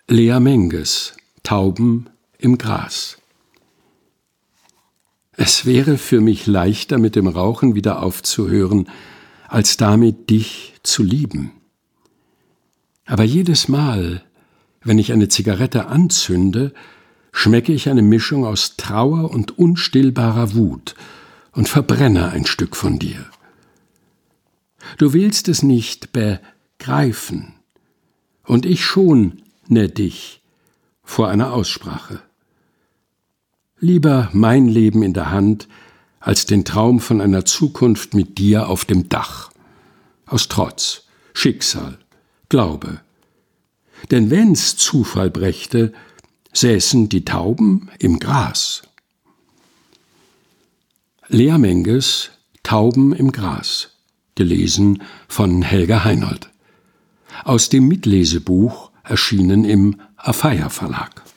Lea Menges, Tauben im Gras. Es wäre für mich leichter, mit dem Rauchen wieder aufzuhören, als damit dich zu lieben. Aber jedes Mal, wenn ich eine Zigarette anzünde, schmecke ich eine Mischung aus Trauer und unstillbarer Wut und verbrenne ein Stück von dir. Du willst es nicht begreifen, und ich schone dich vor einer Aussprache. Lieber mein Leben in der Hand, als den Traum von einer Zukunft mit dir auf dem Dach. Aus Trotz, Schicksal, Glaube. Denn wenn's Zufall brächte, säßen die Tauben im Gras. Lea Menges, Tauben im Gras, gelesen von Helga Heinold. Aus dem Mitlesebuch, erschienen im Afeier Verlag.